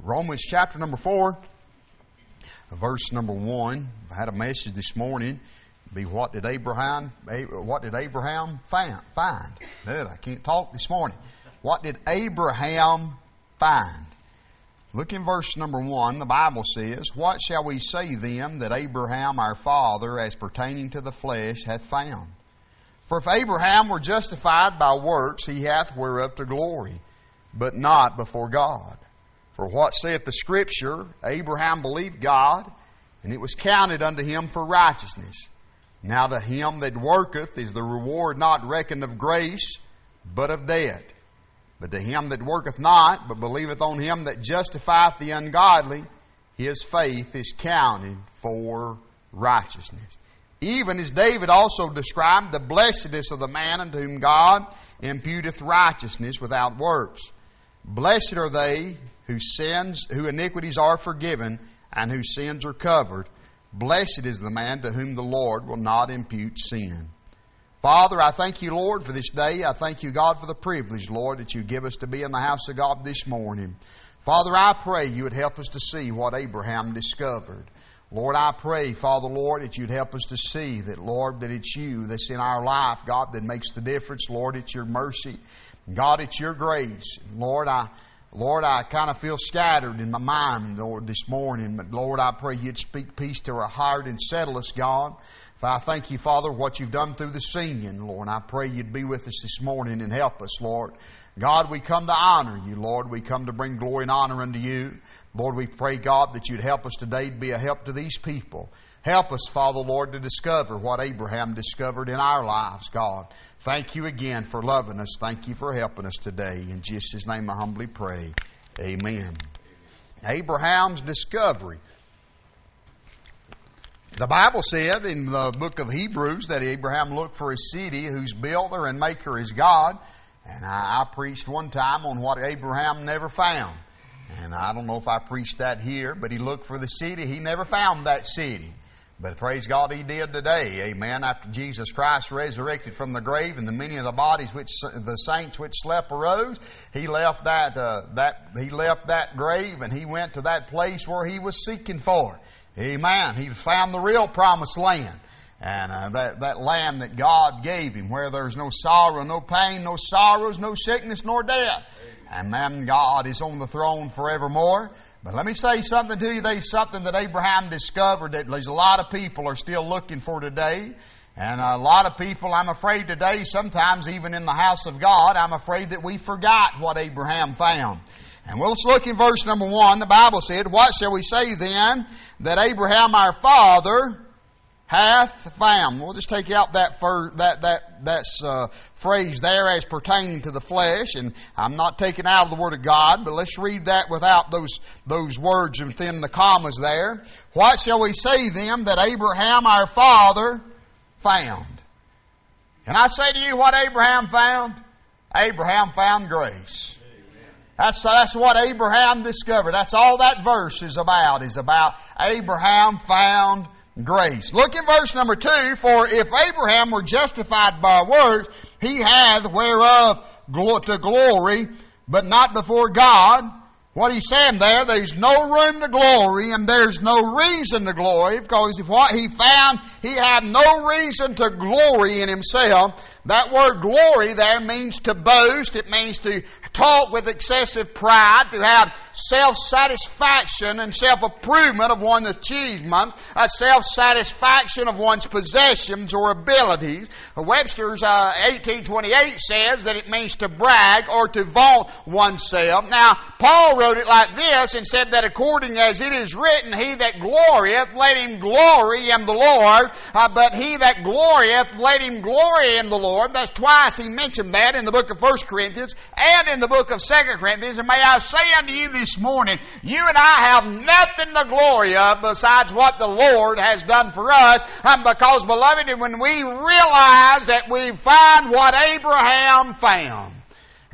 Romans chapter number 4, verse number 1. I had a message this morning. Be what did Abraham find? I can't talk this morning. What did Abraham find? Look in verse number 1. The Bible says, "What shall we say then that Abraham our father, as pertaining to the flesh, hath found? For if Abraham were justified by works, he hath whereof to glory, but not before God. For what saith the Scripture? Abraham believed God, and it was counted unto him for righteousness. Now to him that worketh is the reward not reckoned of grace, but of debt. But to him that worketh not, but believeth on him that justifieth the ungodly, his faith is counted for righteousness. Even as David also described the blessedness of the man unto whom God imputeth righteousness without works. Blessed are they whose iniquities are forgiven, and whose sins are covered. Blessed is the man to whom the Lord will not impute sin." Father, I thank you, Lord, for this day. I thank you, God, for the privilege, Lord, that you give us to be in the house of God this morning. Father, I pray you would help us to see what Abraham discovered. Lord, I pray, Father, Lord, that you'd help us to see that, Lord, that it's you that's in our life, God, that makes the difference. Lord, it's your mercy. God, it's your grace. Lord, I kind of feel scattered in my mind, Lord, this morning. But, Lord, I pray you'd speak peace to our heart and settle us, God. I thank you, Father, what you've done through the singing, Lord. I pray you'd be with us this morning and help us, Lord. God, we come to honor you, Lord. We come to bring glory and honor unto you. Lord, we pray, God, that you'd help us today to be a help to these people. Help us, Father, Lord, to discover what Abraham discovered in our lives, God. Thank you again for loving us. Thank you for helping us today. In Jesus' name I humbly pray. Amen. Abraham's discovery. The Bible said in the book of Hebrews that Abraham looked for a city whose builder and maker is God. And I preached one time on what Abraham never found. And I don't know if I preached that here, but he looked for the city. He never found that city. But praise God, he did today. Amen. After Jesus Christ resurrected from the grave, and the many of the bodies which the saints which slept arose, he left that grave, and he went to that place where he was seeking for. Amen. He found the real promised land. And that land that God gave him, where there's no sorrow, no pain, no sorrows, no sickness, nor death. And then God is on the throne forevermore. But let me say something to you. There's something that Abraham discovered that there's a lot of people are still looking for today. And a lot of people, I'm afraid today, sometimes even in the house of God, I'm afraid that we forgot what Abraham found. And let's look in verse number 1. The Bible said, "What shall we say then that Abraham our father hath found?" We'll just take out that phrase there, "as pertaining to the flesh," and I'm not taking out of the Word of God, but let's read that without those words within the commas there. "What shall we say then that Abraham our father found?" Can I say to you what Abraham found? Abraham found grace. That's what Abraham discovered. That's all that verse is about Abraham found grace. Look in verse number 2. "For if Abraham were justified by works, he hath whereof to glory, but not before God." What he's saying there's no room to glory, and there's no reason to glory, because if what he found, he had no reason to glory in himself. That word glory there means to boast. It means to talk with excessive pride, to have self-satisfaction and self-improvement of one's achievement, a self-satisfaction of one's possessions or abilities. Webster's 1828 says that it means to brag or to vaunt oneself. Now, Paul wrote it like this and said that according as it is written, "He that glorieth, let him glory in the Lord. But he that glorieth, let him glory in the Lord." That's twice he mentioned that in the book of 1 Corinthians and in the book of 2 Corinthians. And may I say unto you this morning, you and I have nothing to glory of besides what the Lord has done for us. Because, beloved, when we realize that we find what Abraham found,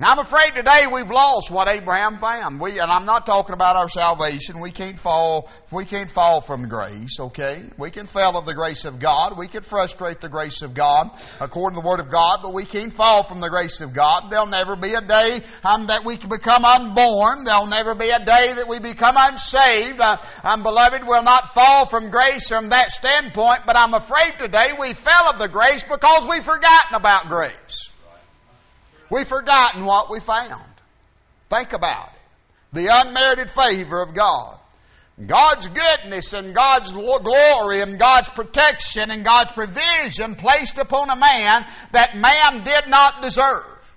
And I'm afraid today we've lost what Abraham found. And I'm not talking about our salvation. We can't fall from grace, okay? We can fail of the grace of God. We can frustrate the grace of God according to the Word of God, but we can't fall from the grace of God. There'll never be a day that we can become unborn. There'll never be a day that we become unsaved. Beloved, we'll not fall from grace from that standpoint, but I'm afraid today we fell of the grace because we've forgotten about grace. We've forgotten what we found. Think about it. The unmerited favor of God. God's goodness and God's glory and God's protection and God's provision placed upon a man that man did not deserve.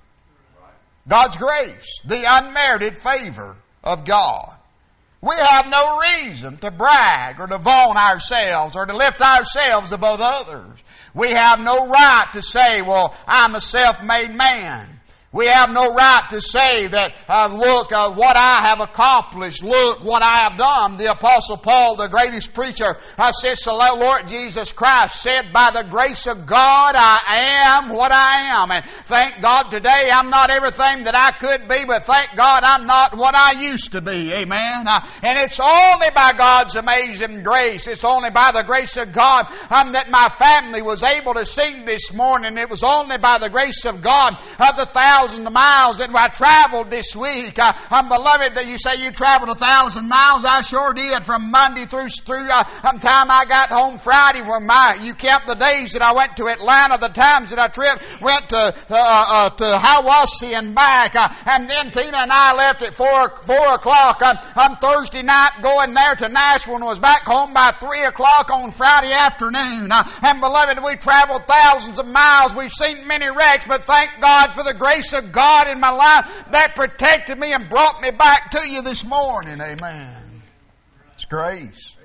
God's grace. The unmerited favor of God. We have no reason to brag or to vaunt ourselves or to lift ourselves above others. We have no right to say, well, I'm a self-made man. We have no right to say that, look what I have accomplished. Look what I have done. The Apostle Paul, the greatest preacher, says the Lord Jesus Christ said, by the grace of God I am what I am. And thank God today I'm not everything that I could be, but thank God I'm not what I used to be. Amen. And it's only by God's amazing grace. It's only by the grace of God that my family was able to sing this morning. It was only by the grace of God the thousands of miles that I traveled this week. I'm beloved that you say you traveled 1,000 miles. I sure did from Monday through time I got home Friday. You count the days that I went to Atlanta, the times that I went to Hiawassee and back. And then Tina and I left at 4 o'clock on Thursday night going there to Nashville and was back home by 3 o'clock on Friday afternoon. And beloved, we traveled thousands of miles. We've seen many wrecks, but thank God for the grace of God in my life that protected me and brought me back to you this morning. Amen. It's grace.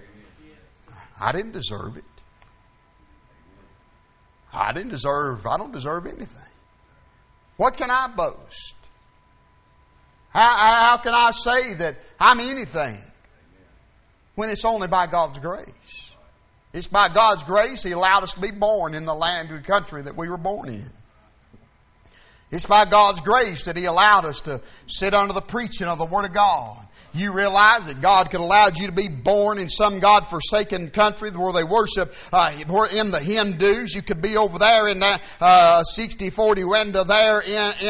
I didn't deserve it. I don't deserve anything. What can I boast? How can I say that I'm anything when it's only by God's grace? It's by God's grace He allowed us to be born in the land and country that we were born in. It's by God's grace that He allowed us to sit under the preaching of the Word of God. You realize that God could allow you to be born in some God-forsaken country where they worship in the Hindus. You could be over there in that 60-40 window there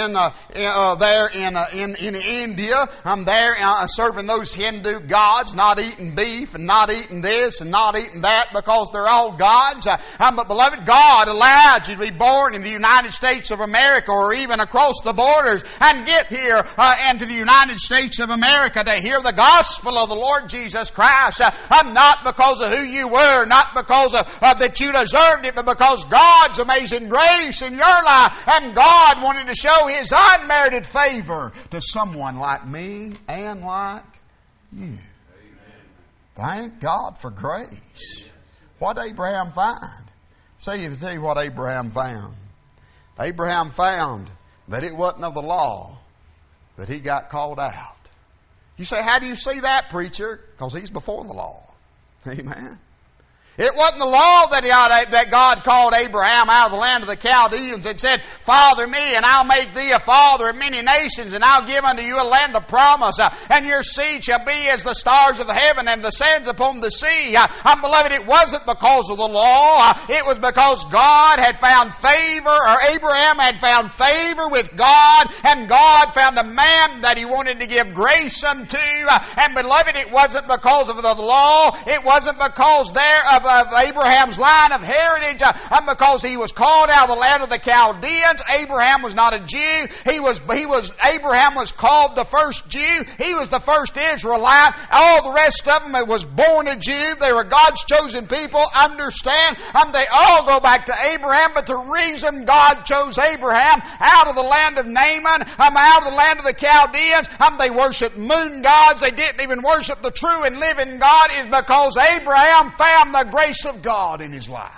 in India. I'm there serving those Hindu gods, not eating beef and not eating this and not eating that because they're all gods. But beloved, God allowed you to be born in the United States of America or even across the borders and get here into the United States of America to hear the gospel of the Lord Jesus Christ. Not because of who you were, not because of that you deserved it, but because God's amazing grace in your life. And God wanted to show His unmerited favor to someone like me and like you. Amen. Thank God for grace. What did Abraham find? Tell you what Abraham found. Abraham found that it wasn't of the law that he got called out. You say, how do you see that, preacher? Because he's before the law. Amen. It wasn't the law that God called Abraham out of the land of the Chaldeans and said, Father me, and I'll make thee a father of many nations, and I'll give unto you a land of promise, and your seed shall be as the stars of the heaven and the sands upon the sea. Beloved, it wasn't because of the law. It was because God had found favor, or Abraham had found favor with God, and God found a man that He wanted to give grace unto. And beloved, it wasn't because of the law. It wasn't because thereof of Abraham's line of heritage, because he was called out of the land of the Chaldeans. Abraham was not a Jew. Abraham was called the first Jew. He was the first Israelite. All the rest of them was born a Jew. They were God's chosen people. Understand? They all go back to Abraham, but the reason God chose Abraham out of the land of Naaman, out of the land of the Chaldeans, they worshiped moon gods. They didn't even worship the true and living God, is because Abraham found the grace of God in his life.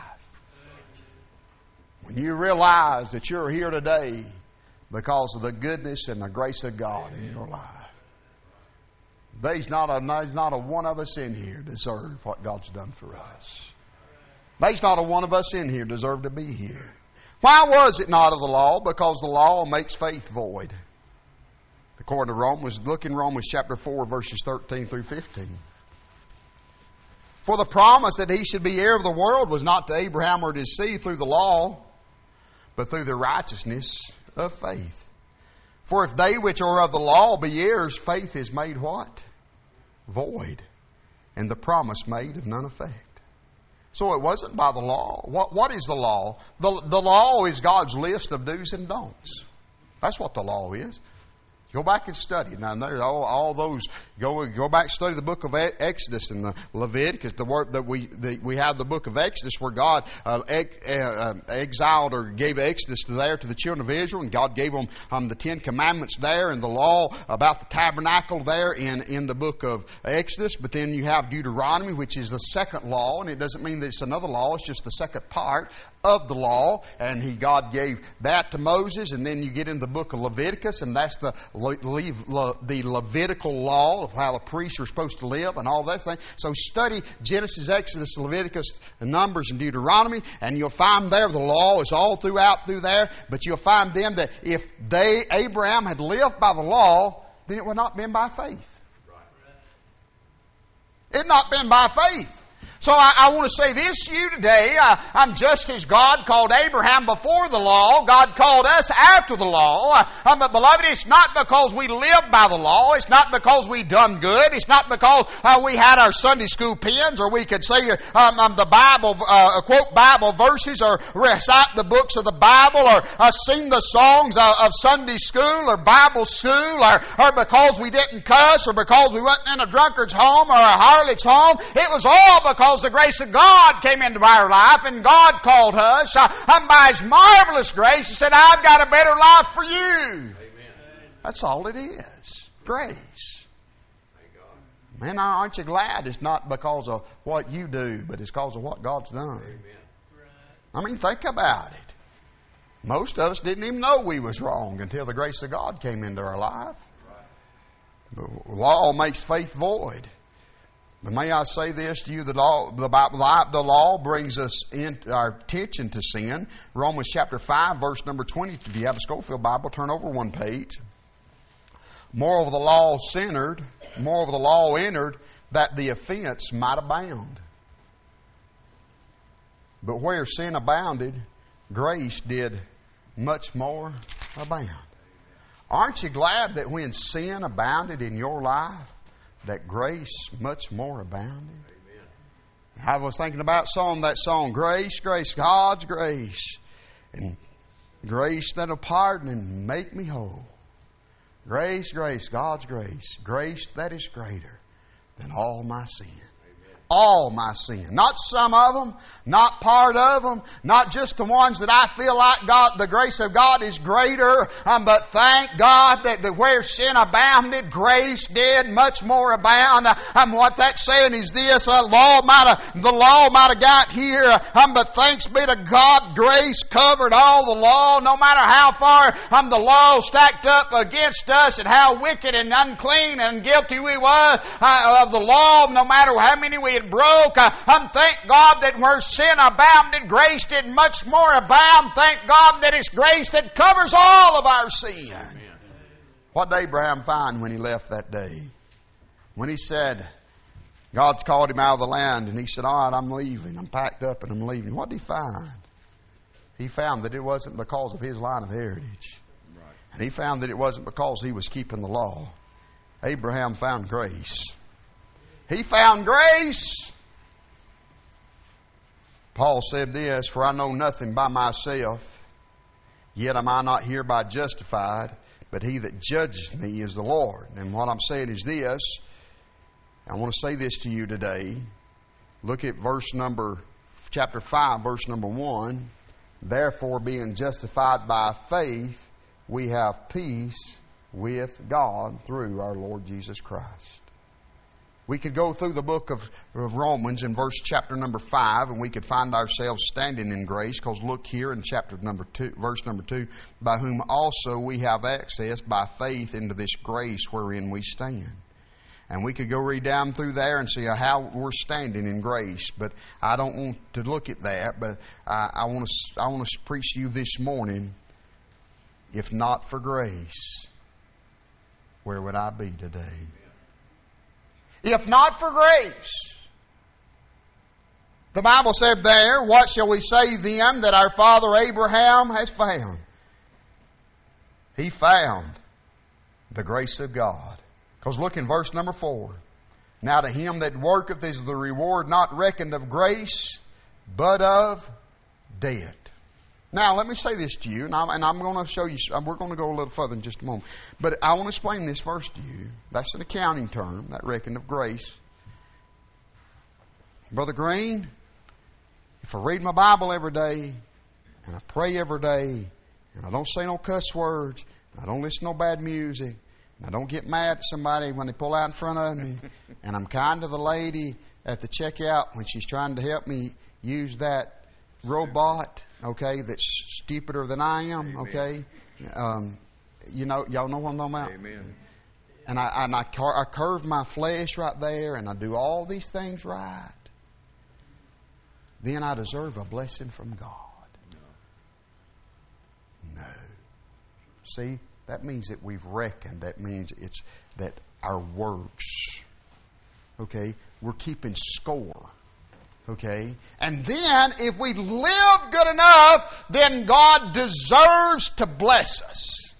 When you realize that you're here today because of the goodness and the grace of God in your life, there's not a one of us in here deserve what God's done for us. There's not a one of us in here deserve to be here. Why was it not of the law? Because the law makes faith void. according to Romans. Look in Romans chapter 4, verses 13 through 15. For the promise that he should be heir of the world was not to Abraham or to his seed through the law, but through the righteousness of faith. For if they which are of the law be heirs, faith is made what? Void. And the promise made of none effect. So it wasn't by the law. What is the law? The law is God's list of do's and don'ts. That's what the law is. Go back and study. Now, there's all those. Go back and study the book of Exodus and the Leviticus. The word that we have the book of Exodus where God exiled or gave Exodus there to the children of Israel, and God gave them the 10 Commandments there, and the law about the tabernacle there in the book of Exodus. But then you have Deuteronomy, which is the second law, and it doesn't mean that it's another law. It's just the second part of the law, and God gave that to Moses. And then you get into the book of Leviticus, and that's the Levitical law of how the priests were supposed to live and all that thing. So study Genesis, Exodus, Leviticus, Numbers, and Deuteronomy, and you'll find there the law is all through there. But you'll find them that if Abraham had lived by the law, then it would not have been by faith. It had not been by faith. So I want to say this to you today. I'm just as God called Abraham before the law, God called us after the law. But beloved, it's not because we live by the law. It's not because we done good. It's not because we had our Sunday school pens, or we could say the Bible, quote Bible verses, or recite the books of the Bible, or sing the songs of Sunday school or Bible school, or because we didn't cuss, or because we wasn't in a drunkard's home or a harlot's home. It was all because the grace of God came into our life, and God called us. And by His marvelous grace, He said, I've got a better life for you. Amen. That's all it is. Grace. Man, aren't you glad it's not because of what you do, but it's because of what God's done? Amen. I mean, think about it. Most of us didn't even know we was wrong until the grace of God came into our life. The law makes faith void. But may I say this to you, the law brings us in our attention to sin. Romans chapter 5, verse number 20. If you have a Schofield Bible, turn over one page. Moreover, the law entered, that the offense might abound. But where sin abounded, grace did much more abound. Aren't you glad that when sin abounded in your life, that grace much more abounded? Amen. I was thinking about that song, Grace, Grace, God's grace. And grace that'll pardon and make me whole. Grace, grace, God's grace. Grace that is greater than all my sin. All my sin. Not some of them, not part of them, not just the ones that I feel like the grace of God is greater, but thank God that where sin abounded, grace did much more abound. What that's saying is this, the law might have got here, but thanks be to God, grace covered all the law, no matter how far the law stacked up against us and how wicked and unclean and guilty we were of the law, no matter how many we had broke. Thank God that where sin abounded, grace did much more abound. Thank God that it's grace that covers all of our sin. Amen. What did Abraham find when he left that day? When he said, God's called him out of the land, and he said, all right, I'm leaving. I'm packed up and I'm leaving. What did he find? He found that it wasn't because of his line of heritage. Right. And he found that it wasn't because he was keeping the law. Abraham found grace. He found grace. Paul said this, for I know nothing by myself, yet am I not hereby justified, but he that judges me is the Lord. And what I'm saying is this, I want to say this to you today. Look at chapter 5, verse number 1. Therefore, being justified by faith, we have peace with God through our Lord Jesus Christ. We could go through the book of Romans in chapter number 5, and we could find ourselves standing in grace, because look here in chapter number 2, verse number 2, by whom also we have access by faith into this grace wherein we stand. And we could go read down through there and see how we're standing in grace. But I don't want to look at that, but I want to preach to you this morning, if not for grace, where would I be today? If not for grace. The Bible said there, what shall we say then that our father Abraham has found? He found the grace of God. Because look in verse number 4. Now to him that worketh is the reward not reckoned of grace, but of debt. Now let me say this to you, and I'm going to show you, we're going to go a little further in just a moment. But I want to explain this verse to you. That's an accounting term, that reckoned of grace. Brother Green, if I read my Bible every day, and I pray every day, and I don't say no cuss words, and I don't listen to no bad music, and I don't get mad at somebody when they pull out in front of me, and I'm kind to the lady at the checkout when she's trying to help me use that robot, okay, that's stupider than I am, okay? You know, y'all know what I'm talking about? Amen. And I curve my flesh right there, and I do all these things right. Then I deserve a blessing from God. No. See, that means that we've reckoned. That means it's that our works, okay, we're keeping score. Okay? And then, if we live good enough, then God deserves to bless us.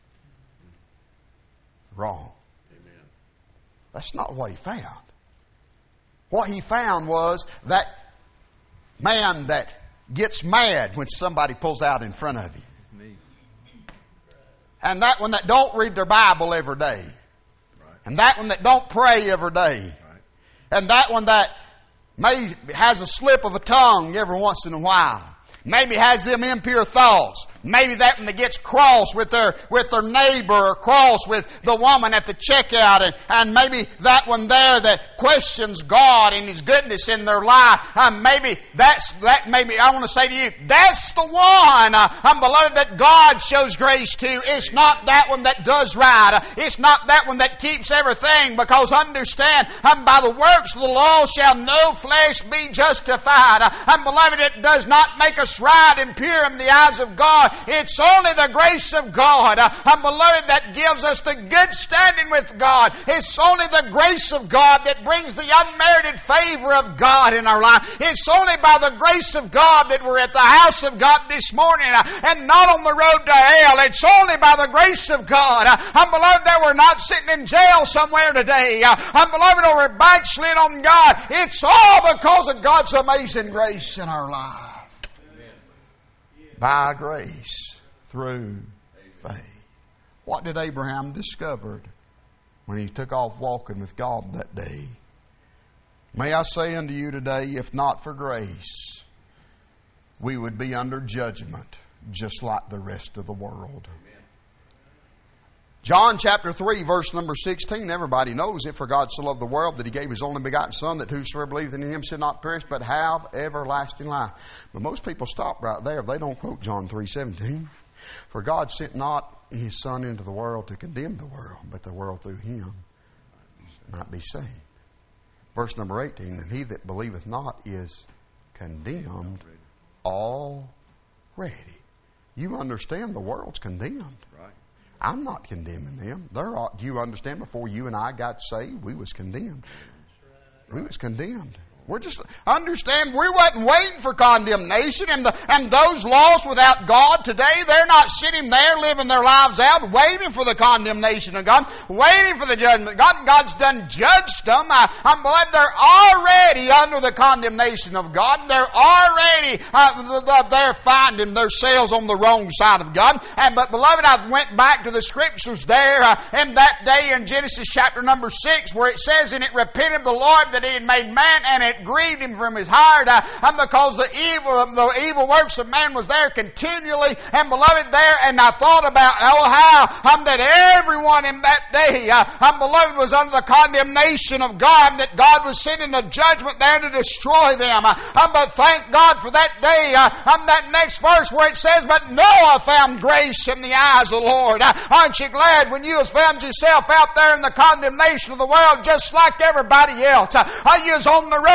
Wrong. Amen. That's not what He found. What He found was that man that gets mad when somebody pulls out in front of him. Me. And that one that don't read their Bible every day. Right. And that one that don't pray every day. Right. And that one that has a slip of a tongue every once in a while. Maybe has them impure thoughts. Maybe that one that gets cross with their neighbor, or cross with the woman at the checkout, and maybe that one there that questions God and His goodness in their life. Maybe maybe I want to say to you, that's the one, beloved, that God shows grace to. It's not that one that does right. It's not that one that keeps everything, because understand, by the works of the law shall no flesh be justified. Beloved, it does not make us right and pure in the eyes of God. It's only the grace of God, beloved, that gives us the good standing with God. It's only the grace of God that brings the unmerited favor of God in our life. It's only by the grace of God that we're at the house of God this morning and not on the road to hell. It's only by the grace of God, beloved, that we're not sitting in jail somewhere today. Beloved, or we're backslid on God. It's all because of God's amazing grace in our life. By grace, through faith. What did Abraham discover when he took off walking with God that day? May I say unto you today, if not for grace, we would be under judgment just like the rest of the world. John chapter 3, verse number 16, everybody knows it. For God so loved the world that He gave His only begotten Son, that whosoever believeth in Him should not perish, but have everlasting life. But most people stop right there. They don't quote John 3:17. For God sent not His Son into the world to condemn the world, but the world through Him might be saved. Verse number 18, and he that believeth not is condemned already. You understand the world's condemned. Right. I'm not condemning them. Do you understand? Before you and I got saved, we was condemned. We was condemned. We're just understand we wasn't waiting for condemnation, and those lost without God today, they're not sitting there living their lives out waiting for the condemnation of God, waiting for the judgment of God. God's done judged them. I'm glad they're already under the condemnation of God. They're already they're finding themselves on the wrong side of God. But beloved, I went back to the scriptures there in that day in Genesis chapter number 6, where it says, and it repented the Lord that He had made man, and it grieved Him from His heart, because the evil works of man was there continually. And beloved, there, and I thought about how that everyone in that day, beloved, was under the condemnation of God, and that God was sending a judgment there to destroy them. But thank God for that day. That next verse where it says, but Noah found grace in the eyes of the Lord. Aren't you glad when you have found yourself out there in the condemnation of the world, just like everybody else? You was on the road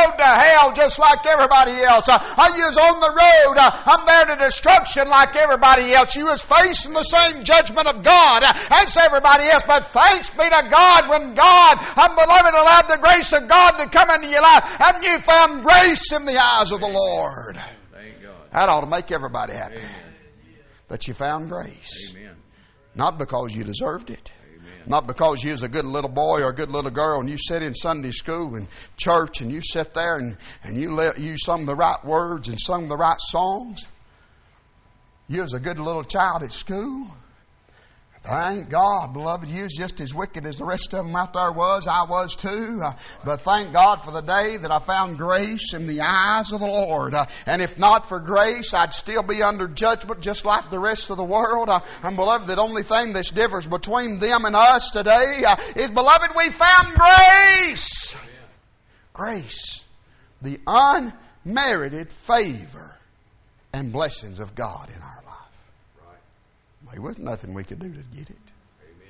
road to hell just like everybody else. You was on the road. I'm there to destruction like everybody else. You was facing the same judgment of God as everybody else. But thanks be to God when God, beloved, allowed the grace of God to come into your life, and you found grace in the eyes of the Lord. Thank God. That ought to make everybody happy. Amen. That you found grace. Amen. Not because you deserved it. Amen. Not because you was a good little boy or a good little girl and you sat in Sunday school and church and you sat there and you sung the right words and sung the right songs. You was a good little child at school. Thank God, beloved, you was just as wicked as the rest of them out there was. I was too. But thank God for the day that I found grace in the eyes of the Lord. And if not for grace, I'd still be under judgment just like the rest of the world. And beloved, the only thing that differs between them and us today is, beloved, we found grace. Grace. The unmerited favor and blessings of God in our life. There was nothing we could do to get it. Amen.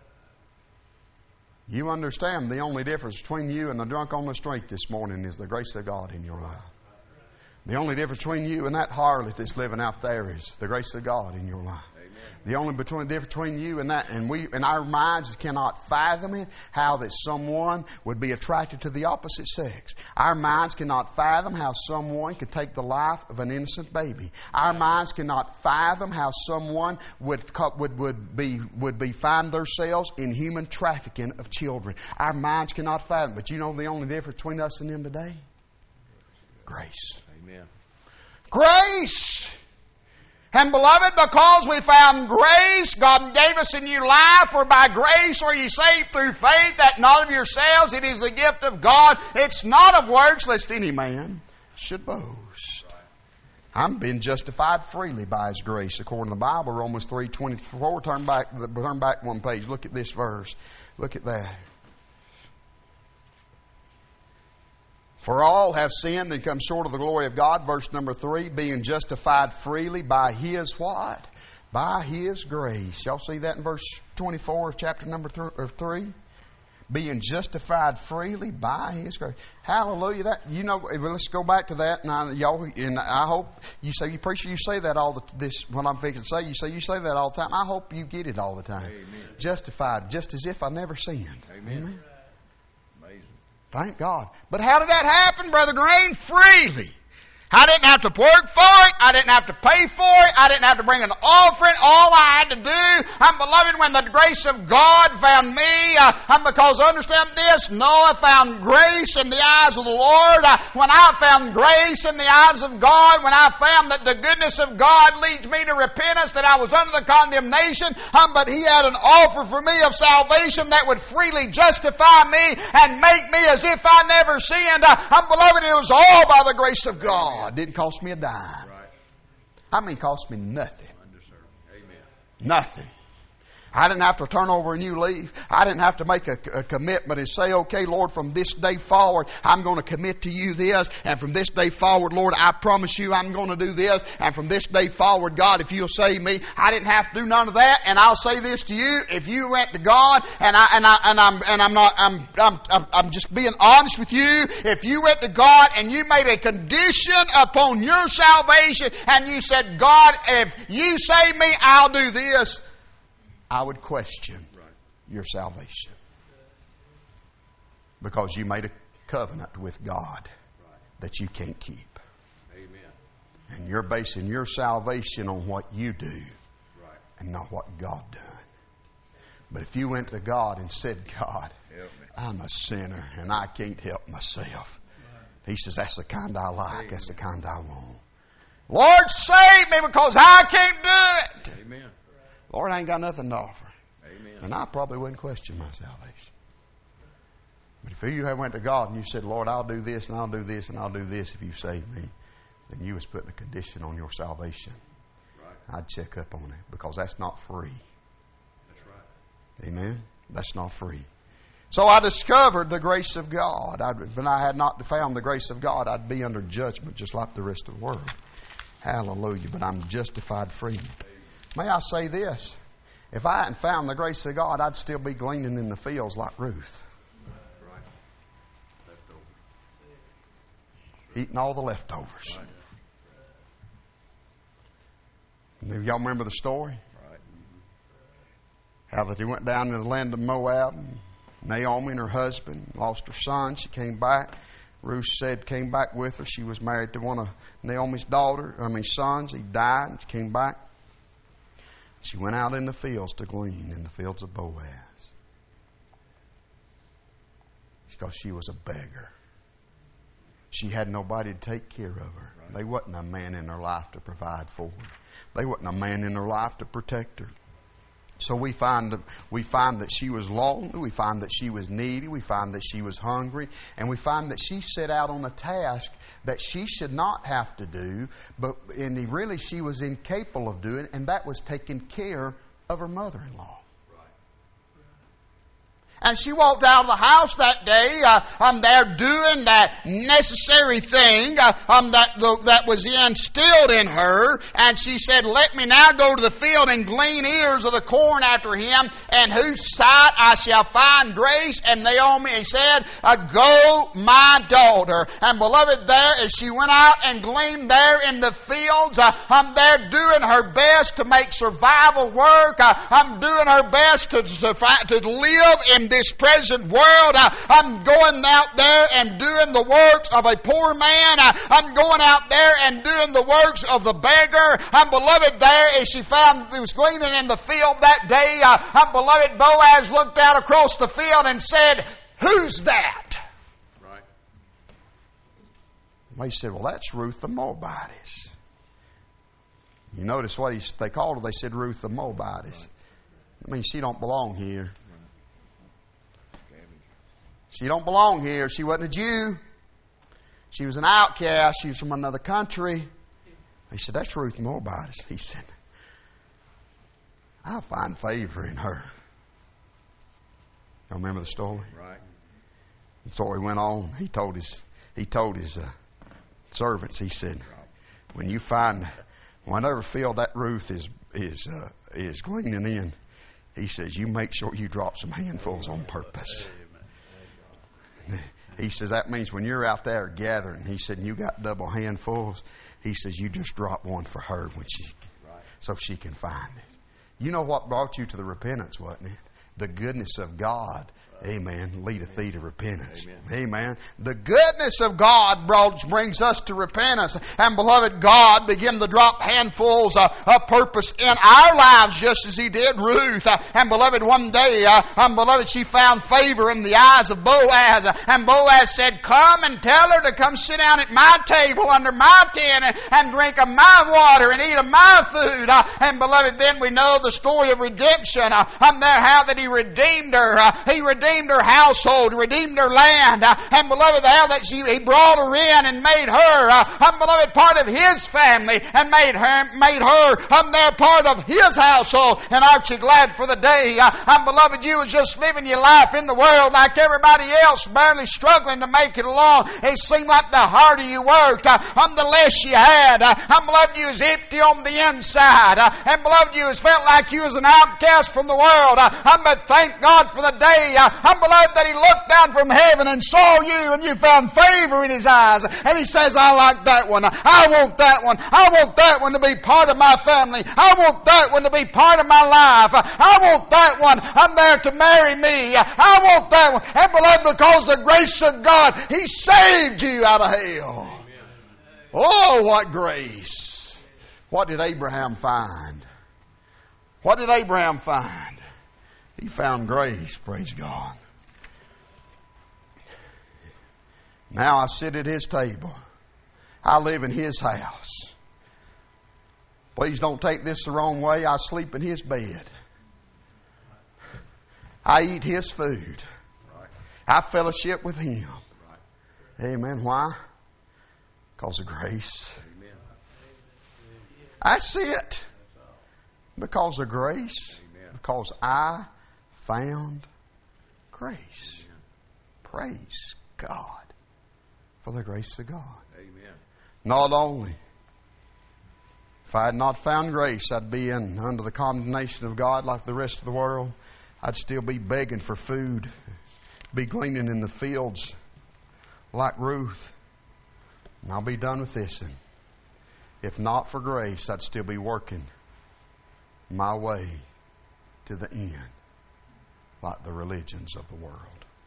You understand the only difference between you and the drunk on the street this morning is the grace of God in your life. The only difference between you and that harlot that's living out there is the grace of God in your life. The only difference between you and that, and we, in our minds cannot fathom it, how that someone would be attracted to the opposite sex. Our minds cannot fathom how someone could take the life of an innocent baby. Our minds cannot fathom how someone would find themselves in human trafficking of children. Our minds cannot fathom. But you know the only difference between us and them today? Grace. Amen. Grace. And beloved, because we found grace, God gave us a new life. For by grace are ye saved through faith, that not of yourselves, it is the gift of God. It's not of works, lest any man should boast. I'm being justified freely by His grace, according to the Bible, Romans 3:24. Turn back one page. Look at this verse. Look at that. For all have sinned and come short of the glory of God. Verse number 3, being justified freely by His what? By His grace. Y'all see that in verse 24 of chapter number 3? Being justified freely by His grace. Hallelujah. That, you know, let's go back to that. And I hope you say, you preacher, you say that what I'm fixing to say, you say that all the time. I hope you get it all the time. Amen. Justified, just as if I never sinned. Amen. Amen. Amazing. Thank God. But how did that happen, Brother Green? Freely. I didn't have to work for it. I didn't have to pay for it. I didn't have to bring an offering. All I had to do, beloved, when the grace of God found me, because understand this, Noah found grace in the eyes of the Lord. When I found grace in the eyes of God, when I found that the goodness of God leads me to repentance, that I was under the condemnation, but He had an offer for me of salvation that would freely justify me and make me as if I never sinned. Beloved, it was all by the grace of God. It didn't cost me a dime. Right. I mean, it cost me nothing. Amen. Nothing. I didn't have to turn over a new leaf. I didn't have to make a commitment and say, okay, Lord, from this day forward, I'm going to commit to you this. And from this day forward, Lord, I promise you I'm going to do this. And from this day forward, God, if you'll save me, I didn't have to do none of that. And I'll say this to you: if you went to God, I'm just being honest with you. If you went to God and you made a condition upon your salvation, and you said, God, if you save me, I'll do this, I would question your salvation. Because you made a covenant with God that you can't keep. Amen. And you're basing your salvation on what you do and not what God done. But if you went to God and said, God, I'm a sinner and I can't help myself. He says, that's the kind I like. Amen. That's the kind I want. Lord, save me because I can't do it. Amen. Lord, I ain't got nothing to offer. Amen. And I probably wouldn't question my salvation. But if you had went to God and you said, Lord, I'll do this and I'll do this and I'll do this if you save me, then you was putting a condition on your salvation. Right. I'd check up on it, because that's not free. That's right. Amen? That's not free. So I discovered the grace of God. When I had not found the grace of God, I'd be under judgment just like the rest of the world. Hallelujah. But I'm justified freely. May I say this? If I hadn't found the grace of God, I'd still be gleaning in the fields like Ruth. eating all the leftovers. Right. Y'all remember the story? Right. How that he went down to the land of Moab. Naomi and her husband lost her son. She came back. Ruth came back with her. She was married to one of Naomi's sons. He died, and she came back. She went out in the fields to glean in the fields of Boaz. Because she was a beggar. She had nobody to take care of her. Right. There wasn't a man in her life to provide for her. There wasn't a man in her life to protect her. So we find that she was lonely. We find that she was needy. We find that she was hungry. And we find that she set out on a task that she should not have to do, and really she was incapable of doing, and that was taking care of her mother-in-law. And she walked out of the house that day. There doing that necessary thing that was instilled in her. And she said, "Let me now go to the field and glean ears of the corn after him, in whose sight I shall find grace." And Naomi said, "Go, my daughter." And beloved, there as she went out and gleaned there in the fields, there doing her best to make survival work. Doing her best to live in this present world. I'm going out there and doing the works of a poor man. I'm going out there and doing the works of the beggar. Beloved, there as she was gleaning in the field that day, beloved, Boaz looked out across the field and said, "Who's that?" Right. Well, he said, "Well, that's Ruth the Moabitess." You notice what they called her? They said Ruth the Moabitess. I mean, she don't belong here. She don't belong here. She wasn't a Jew. She was an outcast. She was from another country. He said, "That's Ruth the Moabitess." He said, "I'll find favor in her." Y'all remember the story? Right. The story went on. He told his servants. He said, whenever field that Ruth is gleaning in, he says, you make sure you drop some handfuls on purpose. He says that means when you're out there gathering, he said, and you got double handfuls, he says you just drop one for her so she can find it. You know what brought you to the repentance, wasn't it? The goodness of God, amen, leadeth thee to repentance. Amen. The goodness of God brings us to repentance. And beloved, God began to drop handfuls of purpose in our lives just as He did Ruth. And beloved, one day, beloved, she found favor in the eyes of Boaz. And Boaz said, "Come and tell her to come sit down at my table under my tent and drink of my water and eat of my food." And beloved, then we know the story of redemption. How that He redeemed her. He redeemed her household, redeemed her land. And beloved, how that He brought her in and made her, beloved, part of His family and made her there part of His household. And aren't you glad for the day, beloved, you was just living your life in the world like everybody else, barely struggling to make it along. It seemed like the harder you worked, the less you had. Beloved, you was empty on the inside. And beloved, you was felt like you was an outcast from the world. But thank God for the day, beloved, that He looked down from heaven and saw you and you found favor in His eyes. And He says, "I like that one. I want that one. I want that one to be part of my family. I want that one to be part of my life. I want that one. I'm there to marry me. I want that one." And beloved, because the grace of God, He saved you out of hell. Amen. Oh, what grace. What did Abraham find? What did Abraham find? He found grace, praise God. Now I sit at His table. I live in His house. Please don't take this the wrong way. I sleep in His bed. I eat His food. I fellowship with Him. Amen. Why? Because of grace. That's it. Because of grace. Because I found grace. Praise God for the grace of God. Amen. Not only, if I had not found grace, I'd be under the condemnation of God like the rest of the world. I'd still be begging for food, be gleaning in the fields like Ruth. And I'll be done with this. And if not for grace, I'd still be working my way to the end like the religions of the world.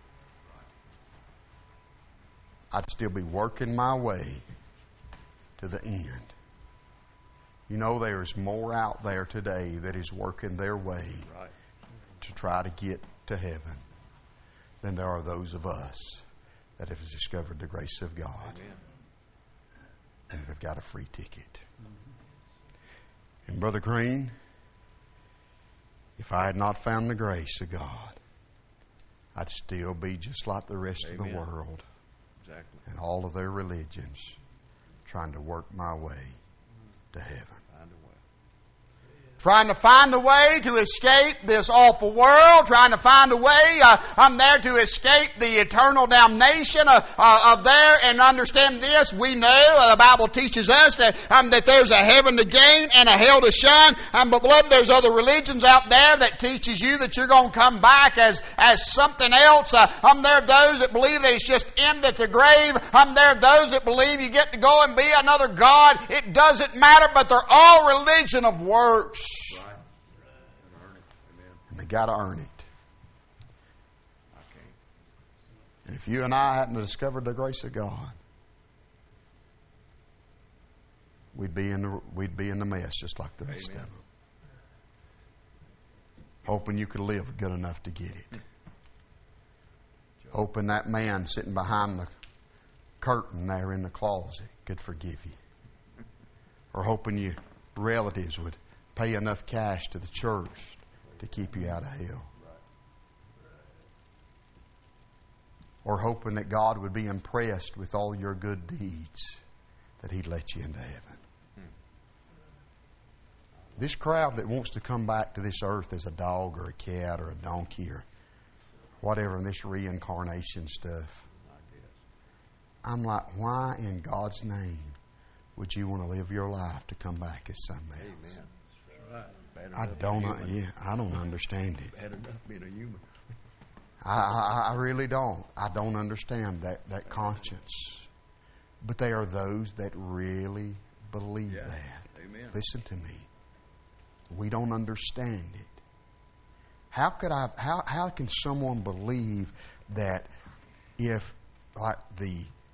I'd still be working my way to the end. You know, there's more out there today that is working their way to try to get to heaven than there are those of us that have discovered the grace of God. Amen. And have got a free ticket. And Brother Green, if I had not found the grace of God, I'd still be just like the rest of the world. Exactly. And all of their religions, trying to work my way to heaven. Find a way. Trying to find a way to escape this awful world. Trying to find a way, I'm there to escape the eternal damnation of there. And understand this, we know, the Bible teaches us that there's a heaven to gain and a hell to shun. But beloved, there's other religions out there that teaches you that you're going to come back as something else. There are those that believe that it's just end at the grave. There are those that believe you get to go and be another God. It doesn't matter, but they're all religion of works. Right. Earn it. Amen. And they got to earn it. I can't. And if you and I hadn't discovered the grace of God, we'd be in the mess just like the rest Amen. of them. Hoping you could live good enough to get it. Hoping that man sitting behind the curtain there in the closet could forgive you. Or hoping your relatives would pay enough cash to the church to keep you out of hell. Or hoping that God would be impressed with all your good deeds, that He'd let you into heaven. This crowd that wants to come back to this earth as a dog or a cat or a donkey or whatever in this reincarnation stuff, I'm like, why in God's name would you want to live your life to come back as something else? Amen. Right. I don't understand it. Bad enough being a human. I really don't. I don't understand that conscience. But there are those that really believe that. Amen. Listen to me. We don't understand it. How can someone believe that if like the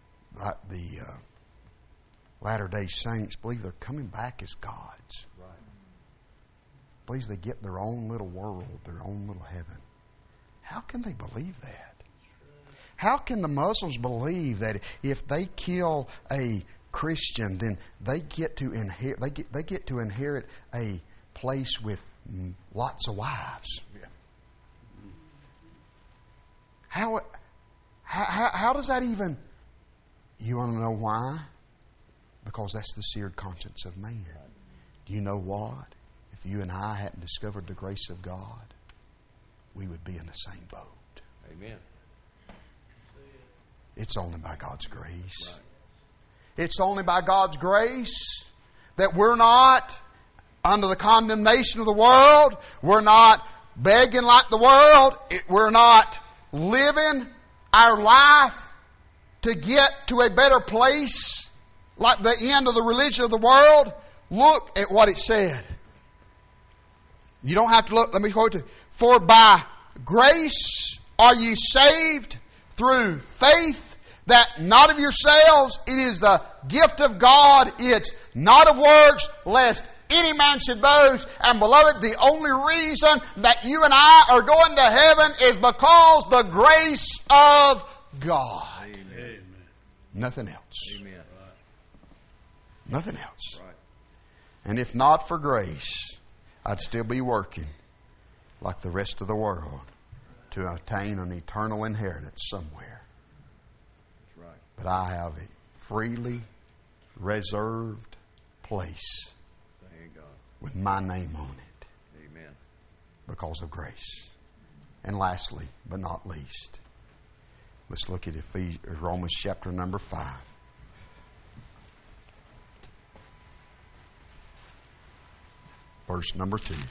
Latter-day Saints believe they're coming back as gods? Right. Believes they get their own little world, their own little heaven. How can they believe that? How can the Muslims believe that if they kill a Christian, then they get to inherit? They get to inherit a place with lots of wives. Yeah. How does that even? You want to know why? Because that's the seared conscience of man. Do you know what? If you and I hadn't discovered the grace of God, we would be in the same boat. Amen. It's only by God's grace. Right. It's only by God's grace that we're not under the condemnation of the world. We're not begging like the world. We're not living our life to get to a better place like the end of the religion of the world. Look at what it said. You don't have to look. Let me quote it. For by grace are you saved through faith, that not of yourselves. It is the gift of God. It's not of works, lest any man should boast. And beloved, the only reason that you and I are going to heaven is because the grace of God. Amen. Nothing else. Amen. Nothing else. Right. And if not for grace, I'd still be working like the rest of the world to attain an eternal inheritance somewhere. That's right. But I have a freely reserved place Thank God. with my name on it Amen. because of grace. And lastly, but not least, let's look at Romans chapter number 5. Verse number 2.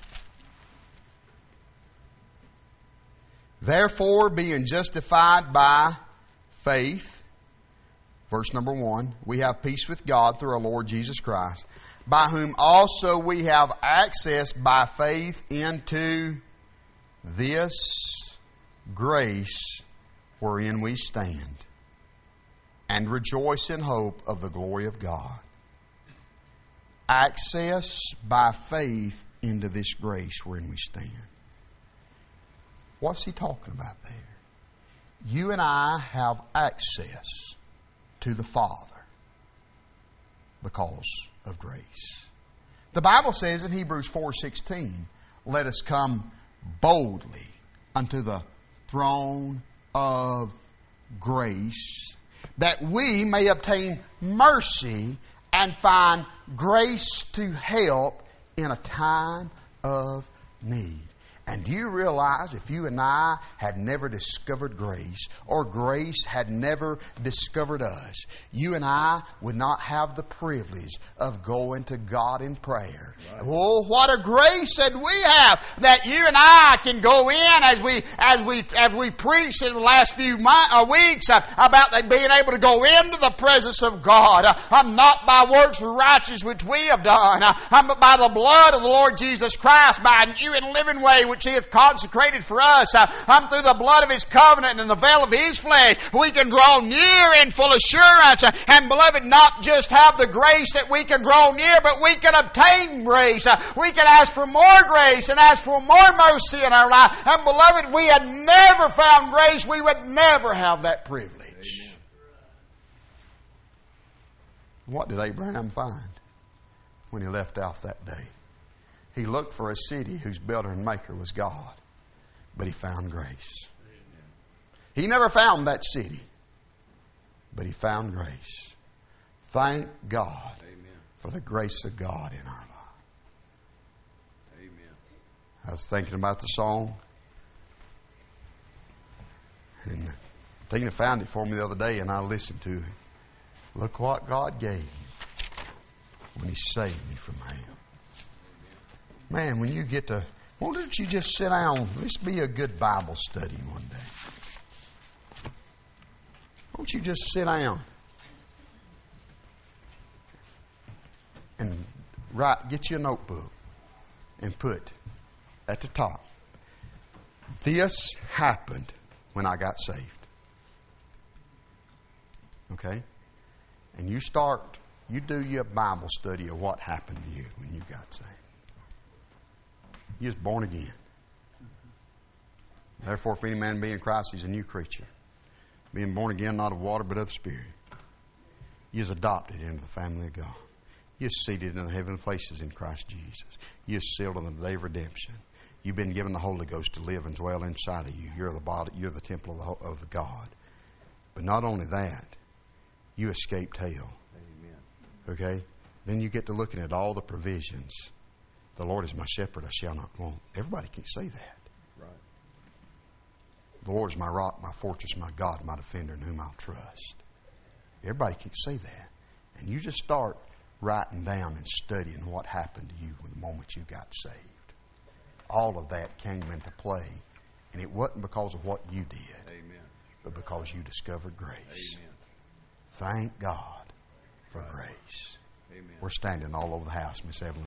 Therefore, being justified by faith, verse number 1, we have peace with God through our Lord Jesus Christ, by whom also we have access by faith into this grace wherein we stand, and rejoice in hope of the glory of God. Access by faith into this grace wherein we stand. What's he talking about there? You and I have access to the Father because of grace. The Bible says in Hebrews 4:16, let us come boldly unto the throne of grace, that we may obtain mercy and find grace to help in a time of need. And do you realize if you and I had never discovered grace, or grace had never discovered us, you and I would not have the privilege of going to God in prayer. Right. Oh, what a grace that we have, that you and I can go in as we preached in the last few weeks about being able to go into the presence of God. Not by works of righteousness which we have done, but by the blood of the Lord Jesus Christ, by a new and living way which He hath consecrated for us. Through the blood of His covenant and the veil of His flesh, we can draw near in full assurance. And beloved, not just have the grace that we can draw near, but we can obtain grace. We can ask for more grace and ask for more mercy in our life. And beloved, we had never found grace, we would never have that privilege. Amen. What did Abraham find when he left out that day? He looked for a city whose builder and maker was God, but he found grace. He never found that city, but he found grace. Thank God for the grace of God in our life. Amen. I was thinking about the song, and Tina found it for me the other day, and I listened to it. Look what God gave when He saved me from hell. Man, when you get to, why don't you just sit down? This be a good Bible study one day. Why don't you just sit down and get you a notebook and put at the top, this happened when I got saved. Okay? And you do your Bible study of what happened to you when you got saved. He is born again. Therefore, if any man be in Christ, he's a new creature. Being born again, not of water, but of the Spirit. He is adopted into the family of God. He is seated in the heavenly places in Christ Jesus. He is sealed on the day of redemption. You've been given the Holy Ghost to live and dwell inside of you. You're the body. You're the temple of God. But not only that, you escaped hell. Amen. Okay? Then you get to looking at all the provisions. The Lord is my shepherd, I shall not want. Everybody can't say that. Right. The Lord is my rock, my fortress, my God, my defender, in whom I'll trust. Everybody can't say that. And you just start writing down and studying what happened to you the moment you got saved. All of that came into play. And it wasn't because of what you did. Amen. But because you discovered grace. Amen. Thank God for grace. Amen. We're standing all over the house, Miss Evelyn.